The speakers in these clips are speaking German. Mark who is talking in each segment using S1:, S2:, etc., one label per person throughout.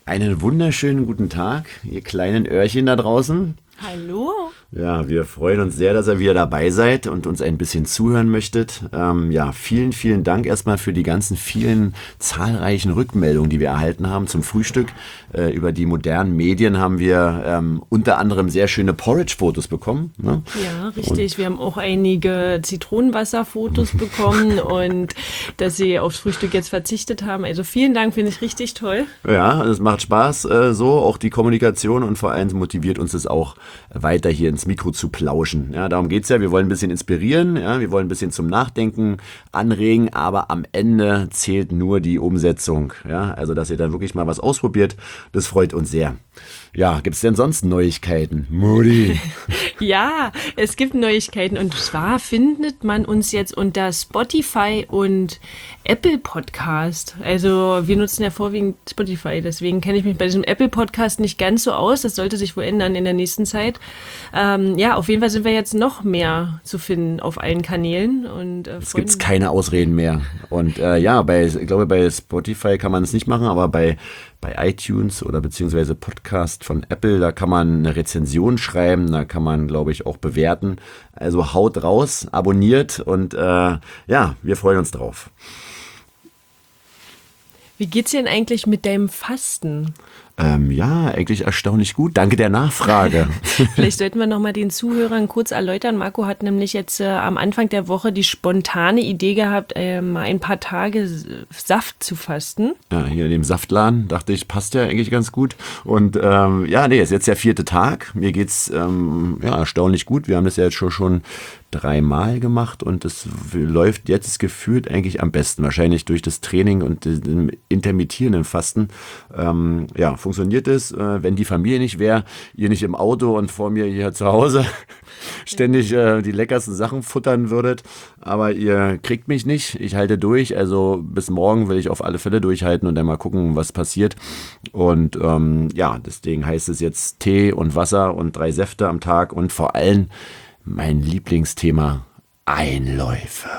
S1: Einen wunderschönen guten Tag, ihr kleinen Öhrchen da draußen.
S2: Hallo.
S1: Ja, wir freuen uns sehr, dass ihr wieder dabei seid und uns ein bisschen zuhören möchtet. Vielen, vielen Dank erstmal für die ganzen vielen zahlreichen Rückmeldungen, die wir erhalten haben zum Frühstück. Über die modernen Medien haben wir unter anderem sehr schöne Porridge-Fotos bekommen. Ne?
S2: Ja, richtig. Wir haben auch einige Zitronenwasser-Fotos bekommen und dass Sie aufs Frühstück jetzt verzichtet haben. Also vielen Dank, finde ich richtig toll.
S1: Ja, es macht Spaß, so auch die Kommunikation, und vor allem motiviert uns es auch, weiter hier ins Mikro zu plauschen. Ja, darum geht's ja. Wir wollen ein bisschen inspirieren, ja, wir wollen ein bisschen zum Nachdenken anregen, aber am Ende zählt nur die Umsetzung. Ja, also dass ihr dann wirklich mal was ausprobiert, das freut uns sehr. Ja, gibt's denn sonst Neuigkeiten? Mutti.
S2: Ja, es gibt Neuigkeiten und zwar findet man uns jetzt unter Spotify und Apple Podcast. Also wir nutzen ja vorwiegend Spotify, deswegen kenne ich mich bei diesem Apple Podcast nicht ganz so aus. Das sollte sich wohl ändern in der nächsten Zeit. Auf jeden Fall sind wir jetzt noch mehr zu finden auf allen Kanälen. Und
S1: es gibt keine Ausreden mehr. Und ich glaube, bei Spotify kann man es nicht machen, aber bei iTunes oder beziehungsweise Podcast von Apple, da kann man eine Rezension schreiben, da kann man, glaube ich, auch bewerten. Also haut raus, abonniert und wir freuen uns drauf.
S2: Wie geht's dir denn eigentlich mit deinem Fasten?
S1: Eigentlich erstaunlich gut. Danke der Nachfrage.
S2: Vielleicht sollten wir noch mal den Zuhörern kurz erläutern. Marco hat nämlich jetzt am Anfang der Woche die spontane Idee gehabt, mal ein paar Tage Saft zu fasten.
S1: Ja, hier in dem Saftladen dachte ich, passt ja eigentlich ganz gut. Und ist jetzt der 4. Tag. Mir geht's erstaunlich gut. Wir haben das ja jetzt schon 3-mal gemacht und es läuft jetzt gefühlt eigentlich am besten. Wahrscheinlich durch das Training und dem intermittierenden Fasten. Funktioniert es, wenn die Familie nicht wäre, ihr nicht im Auto und vor mir hier zu Hause ständig die leckersten Sachen futtern würdet. Aber ihr kriegt mich nicht. Ich halte durch. Also bis morgen will ich auf alle Fälle durchhalten und dann mal gucken, was passiert. Und deswegen heißt es jetzt Tee und Wasser und 3 Säfte am Tag und vor allem mein Lieblingsthema, Einläufe.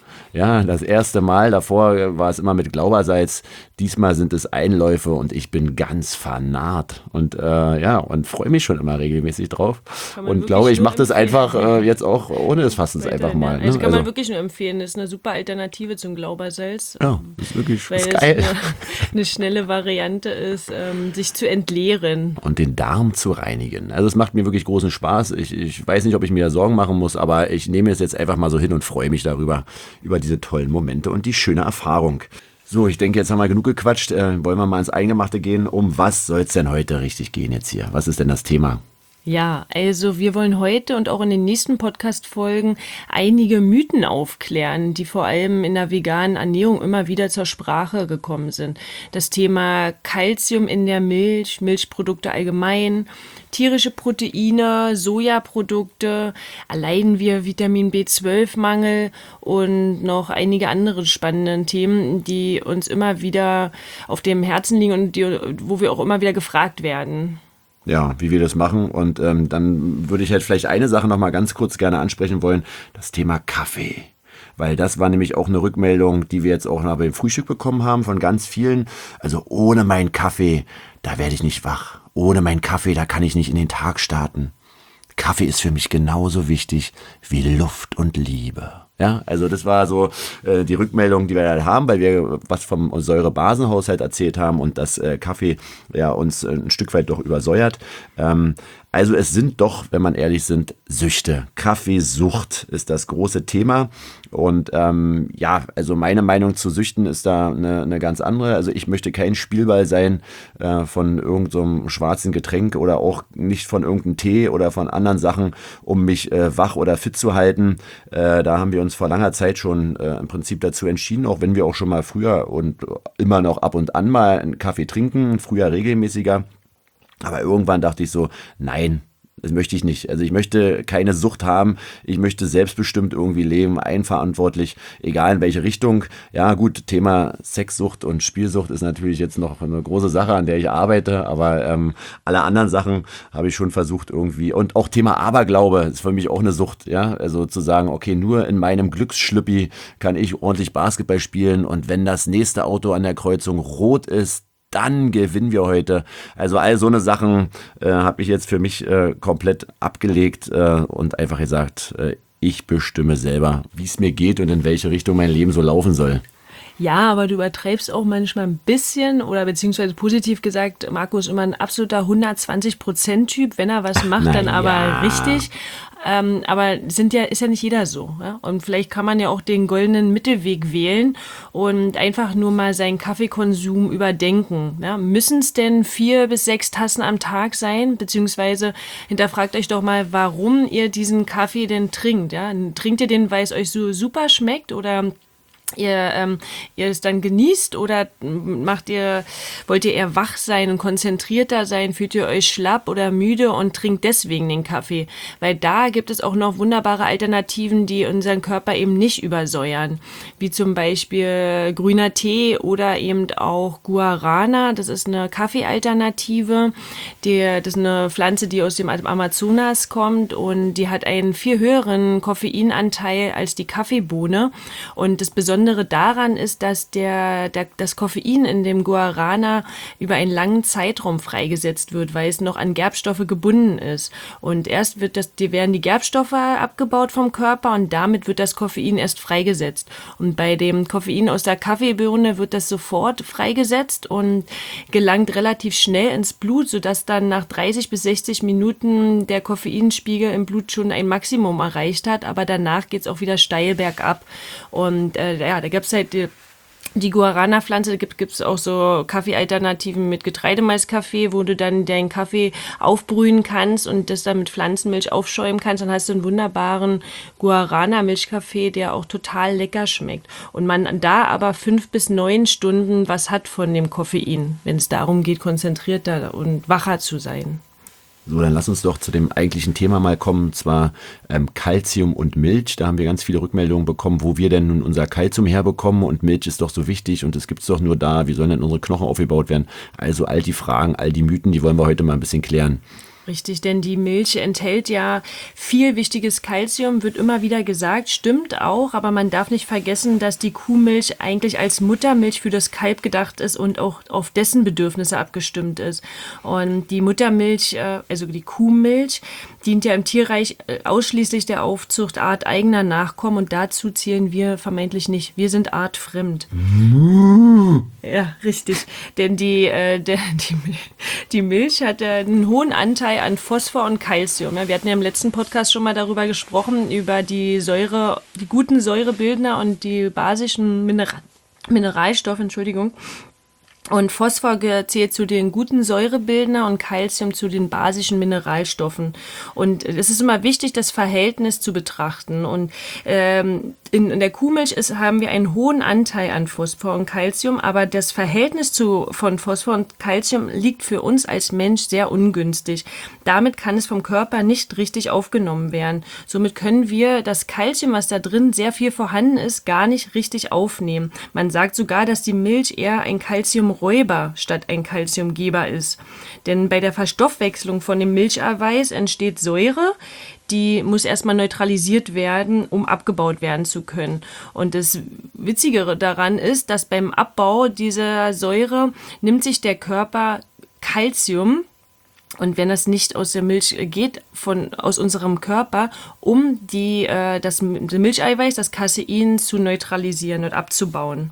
S1: Ja, das erste Mal, davor war es immer mit Glaubersalz, diesmal sind es Einläufe und ich bin ganz vernarrt und freue mich schon immer regelmäßig drauf und glaube, ich mache das einfach jetzt auch ohne des Fastens einfach mal. Ne?
S2: Also kann man wirklich nur empfehlen, das ist eine super Alternative zum Glaubersalz.
S1: Ja, das ist wirklich
S2: weil
S1: geil.
S2: Es eine schnelle Variante ist, sich zu entleeren.
S1: Und den Darm zu reinigen. Also es macht mir wirklich großen Spaß. Ich weiß nicht, ob ich mir da Sorgen machen muss, aber ich nehme es jetzt einfach mal so hin und freue mich darüber, über diese tollen Momente und die schöne Erfahrung. So, ich denke, jetzt haben wir genug gequatscht. Wollen wir mal ins Eingemachte gehen? Um was soll es denn heute richtig gehen jetzt hier? Was ist denn das Thema?
S2: Ja, also wir wollen heute und auch in den nächsten Podcast-Folgen einige Mythen aufklären, die vor allem in der veganen Ernährung immer wieder zur Sprache gekommen sind. Das Thema Calcium in der Milch, Milchprodukte allgemein, tierische Proteine, Sojaprodukte, erleiden wir Vitamin B12-Mangel und noch einige andere spannende Themen, die uns immer wieder auf dem Herzen liegen und wo wir auch immer wieder gefragt werden.
S1: Ja, wie wir das machen. Und dann würde ich halt vielleicht eine Sache noch mal ganz kurz gerne ansprechen wollen. Das Thema Kaffee. Weil das war nämlich auch eine Rückmeldung, die wir jetzt auch noch beim Frühstück bekommen haben von ganz vielen. Also ohne meinen Kaffee, da werde ich nicht wach. Ohne meinen Kaffee, da kann ich nicht in den Tag starten. Kaffee ist für mich genauso wichtig wie Luft und Liebe. Ja, also das war so die Rückmeldung, die wir da haben, weil wir was vom Säurebasenhaushalt erzählt haben und dass Kaffee uns ein Stück weit doch übersäuert. Also es sind doch, wenn man ehrlich sind, Süchte. Kaffeesucht ist das große Thema. Und also meine Meinung zu Süchten ist da eine ganz andere. Also ich möchte kein Spielball sein von irgendeinem schwarzen Getränk oder auch nicht von irgendeinem Tee oder von anderen Sachen, um mich wach oder fit zu halten. Da haben wir uns vor langer Zeit schon im Prinzip dazu entschieden, auch wenn wir auch schon mal früher und immer noch ab und an mal einen Kaffee trinken, früher regelmäßiger. Aber irgendwann dachte ich so, nein, das möchte ich nicht. Also ich möchte keine Sucht haben. Ich möchte selbstbestimmt irgendwie leben, eigenverantwortlich, egal in welche Richtung. Ja gut, Thema Sexsucht und Spielsucht ist natürlich jetzt noch eine große Sache, an der ich arbeite. Aber alle anderen Sachen habe ich schon versucht irgendwie. Und auch Thema Aberglaube ist für mich auch eine Sucht. Ja, also zu sagen, okay, nur in meinem Glücksschlüppi kann ich ordentlich Basketball spielen. Und wenn das nächste Auto an der Kreuzung rot ist, dann gewinnen wir heute. Also all so eine Sachen habe ich jetzt für mich komplett abgelegt und einfach gesagt, ich bestimme selber, wie es mir geht und in welche Richtung mein Leben so laufen soll.
S2: Ja, aber du übertreibst auch manchmal ein bisschen oder beziehungsweise positiv gesagt, Marco ist immer ein absoluter 120%-Typ. Wenn er was macht, dann aber richtig. Aber ist ja nicht jeder so. Ja? Und vielleicht kann man ja auch den goldenen Mittelweg wählen und einfach nur mal seinen Kaffeekonsum überdenken. Ja? Müssen es denn 4 bis 6 Tassen am Tag sein? Beziehungsweise hinterfragt euch doch mal, warum ihr diesen Kaffee denn trinkt. Ja? Trinkt ihr den, weil es euch so super schmeckt oder ihr es dann genießt oder wollt ihr eher wach sein und konzentrierter sein, fühlt ihr euch schlapp oder müde und trinkt deswegen den Kaffee? Weil da gibt es auch noch wunderbare Alternativen, die unseren Körper eben nicht übersäuern, wie zum Beispiel grüner Tee oder eben auch Guarana, das ist eine Kaffeealternative, das ist eine Pflanze, die aus dem Amazonas kommt und die hat einen viel höheren Koffeinanteil als die Kaffeebohne und das Besondere daran ist, dass das Koffein in dem Guarana über einen langen Zeitraum freigesetzt wird, weil es noch an Gerbstoffe gebunden ist. Und erst werden die Gerbstoffe abgebaut vom Körper und damit wird das Koffein erst freigesetzt. Und bei dem Koffein aus der Kaffeebohne wird das sofort freigesetzt und gelangt relativ schnell ins Blut, sodass dann nach 30 bis 60 Minuten der Koffeinspiegel im Blut schon ein Maximum erreicht hat, aber danach geht es auch wieder steil bergab. Und da gibt es halt die Guarana-Pflanze, gibt es auch so Kaffeealternativen mit Getreidemaiskaffee, wo du dann deinen Kaffee aufbrühen kannst und das dann mit Pflanzenmilch aufschäumen kannst. Dann hast du einen wunderbaren Guarana-Milchkaffee, der auch total lecker schmeckt. Und man da aber 5 bis 9 Stunden was hat von dem Koffein, wenn es darum geht, konzentrierter und wacher zu sein.
S1: So, dann lass uns doch zu dem eigentlichen Thema mal kommen, und zwar Calcium und Milch. Da haben wir ganz viele Rückmeldungen bekommen, wo wir denn nun unser Calcium herbekommen und Milch ist doch so wichtig und es gibt es doch nur da. Wie sollen denn unsere Knochen aufgebaut werden? Also all die Fragen, all die Mythen, die wollen wir heute mal ein bisschen klären.
S2: Richtig, denn die Milch enthält ja viel wichtiges Kalzium, wird immer wieder gesagt, stimmt auch, aber man darf nicht vergessen, dass die Kuhmilch eigentlich als Muttermilch für das Kalb gedacht ist und auch auf dessen Bedürfnisse abgestimmt ist. Und die Muttermilch, also die Kuhmilch, dient ja im Tierreich ausschließlich der Aufzucht arteigener Nachkommen und dazu zählen wir vermeintlich nicht. Wir sind artfremd. Ja, richtig, denn die Milch hat einen hohen Anteil an Phosphor und Calcium. Ja, wir hatten ja im letzten Podcast schon mal darüber gesprochen, über die guten Säurebildner und die basischen Mineralstoffe, Entschuldigung. Und Phosphor zählt zu den guten Säurebildner und Calcium zu den basischen Mineralstoffen. Und es ist immer wichtig, das Verhältnis zu betrachten. Und in der Kuhmilch haben wir einen hohen Anteil an Phosphor und Calcium, aber das Verhältnis von Phosphor und Calcium liegt für uns als Mensch sehr ungünstig. Damit kann es vom Körper nicht richtig aufgenommen werden. Somit können wir das Calcium, was da drin sehr viel vorhanden ist, gar nicht richtig aufnehmen. Man sagt sogar, dass die Milch eher ein Calciumräuber statt ein Calciumgeber ist. Denn bei der Verstoffwechslung von dem Milcheiweiß entsteht Säure, die muss erstmal neutralisiert werden, um abgebaut werden zu können. Und das Witzigere daran ist, dass beim Abbau dieser Säure nimmt sich der Körper Calcium, und wenn das nicht aus der Milch geht, aus unserem Körper, um das Milcheiweiß, das Casein zu neutralisieren und abzubauen.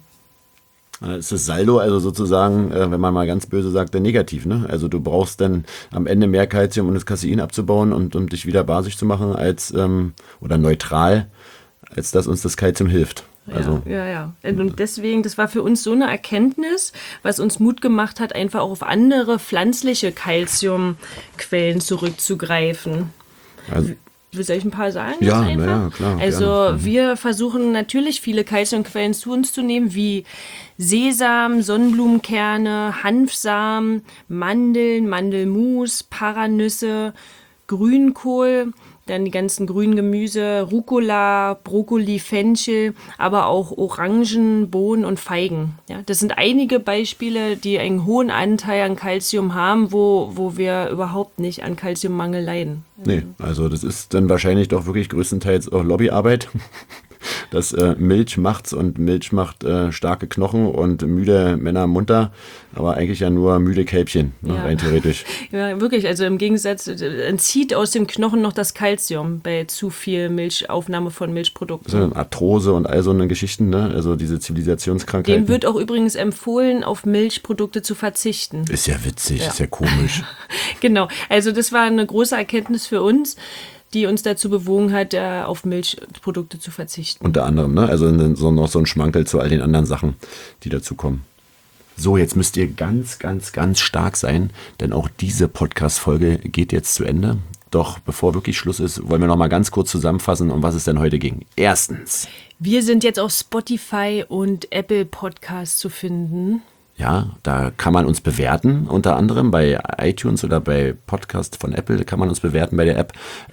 S1: Ist das Saldo also sozusagen, wenn man mal ganz böse sagt, der negativ, ne? Also du brauchst dann am Ende mehr Calcium, um das Casein abzubauen und um dich wieder basisch zu machen oder neutral, als dass uns das Calcium hilft. Also,
S2: ja. Und deswegen, das war für uns so eine Erkenntnis, was uns Mut gemacht hat, einfach auch auf andere pflanzliche Calciumquellen zurückzugreifen.
S1: Also,
S2: Soll ich ein paar sagen?
S1: Ja, klar.
S2: Also
S1: gerne.
S2: wir versuchen natürlich viele Calciumquellen zu uns zu nehmen, wie Sesam, Sonnenblumenkerne, Hanfsamen, Mandeln, Mandelmus, Paranüsse, Grünkohl, dann die ganzen grünen Gemüse, Rucola, Brokkoli, Fenchel, aber auch Orangen, Bohnen und Feigen. Ja, das sind einige Beispiele, die einen hohen Anteil an Calcium haben, wo wir überhaupt nicht an Calciummangel leiden.
S1: Nee, also das ist dann wahrscheinlich doch wirklich größtenteils auch Lobbyarbeit. dass Milch macht's und Milch macht starke Knochen und müde Männer munter, aber eigentlich ja nur müde Kälbchen, ne,
S2: Ja.
S1: rein theoretisch.
S2: Ja, wirklich. Also im Gegensatz, entzieht aus dem Knochen noch das Kalzium bei zu viel Aufnahme von Milchprodukten.
S1: So, Arthrose und all so eine Geschichten, ne? Also diese Zivilisationskrankheiten.
S2: Dem wird auch übrigens empfohlen, auf Milchprodukte zu verzichten.
S1: Ist ja witzig, ist ja komisch.
S2: Genau. Also das war eine große Erkenntnis für uns, die uns dazu bewogen hat, auf Milchprodukte zu verzichten.
S1: Unter anderem, ne? Also noch so ein Schmankerl zu all den anderen Sachen, die dazu kommen. So, jetzt müsst ihr ganz, ganz, ganz stark sein, denn auch diese Podcast-Folge geht jetzt zu Ende. Doch bevor wirklich Schluss ist, wollen wir noch mal ganz kurz zusammenfassen, um was es denn heute ging. Erstens.
S2: Wir sind jetzt auf Spotify und Apple Podcasts zu finden.
S1: Ja, da kann man uns bewerten, unter anderem bei iTunes oder bei Podcast von Apple kann man uns bewerten bei der App.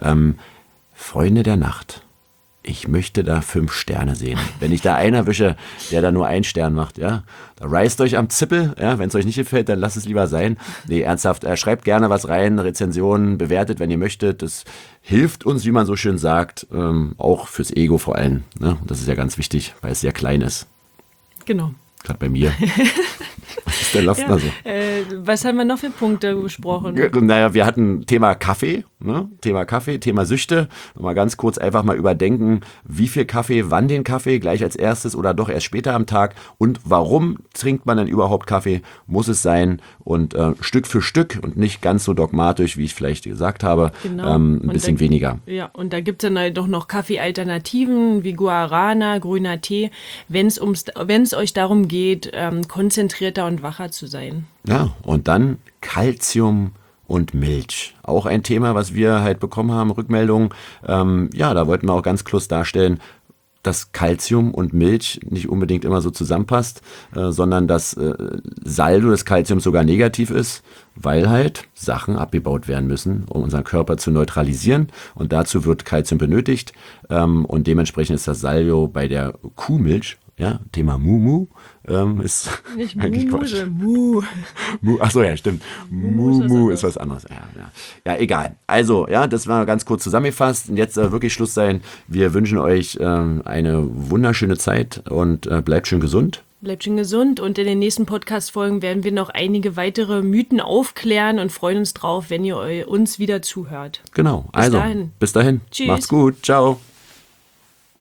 S1: Freunde der Nacht. Ich möchte da 5 Sterne sehen. Wenn ich da einen erwische, der da nur 1 Stern macht, ja, da reißt euch am Zippel, ja, wenn es euch nicht gefällt, dann lasst es lieber sein. Nee, ernsthaft, schreibt gerne was rein, Rezensionen, bewertet, wenn ihr möchtet. Das hilft uns, wie man so schön sagt, auch fürs Ego vor allem. Ne? Das ist ja ganz wichtig, weil es sehr klein ist.
S2: Genau.
S1: Gerade bei mir. Was ist der Laftner so?
S2: Was haben wir noch für Punkte besprochen?
S1: Naja, wir hatten Thema Kaffee, ne? Thema Süchte. Mal ganz kurz einfach mal überdenken, wie viel Kaffee, wann den Kaffee, gleich als erstes oder doch erst später am Tag und warum trinkt man denn überhaupt Kaffee, muss es sein und Stück für Stück und nicht ganz so dogmatisch, wie ich vielleicht gesagt habe,
S2: Genau.
S1: ein bisschen weniger.
S2: Ja, und da gibt es dann halt doch noch Kaffee-Alternativen wie Guarana, grüner Tee, wenn es euch darum geht, konzentrierter und wacher zu sein.
S1: Ja, und dann Calcium und Milch. Auch ein Thema, was wir halt bekommen haben, Rückmeldungen. Ja, da wollten wir auch ganz klar darstellen, dass Calcium und Milch nicht unbedingt immer so zusammenpasst, sondern dass Saldo des Calciums sogar negativ ist, weil halt Sachen abgebaut werden müssen, um unseren Körper zu neutralisieren. Und dazu wird Calcium benötigt. Und dementsprechend ist das Saldo bei der Kuhmilch, ja, Thema Mumu, ist
S2: Nicht
S1: eigentlich
S2: Mu,
S1: Quatsch.
S2: sondern Mu.
S1: Achso, ja, stimmt. Mumu ist was anderes. Ja, egal. Also, ja, das war ganz kurz zusammengefasst. Und jetzt wirklich Schluss sein. Wir wünschen euch eine wunderschöne Zeit und bleibt schön gesund.
S2: Bleibt schön gesund und in den nächsten Podcast-Folgen werden wir noch einige weitere Mythen aufklären und freuen uns drauf, wenn ihr uns wieder zuhört.
S1: Genau. Also,
S2: dahin.
S1: bis dahin.
S2: Tschüss.
S1: Macht's gut. Ciao.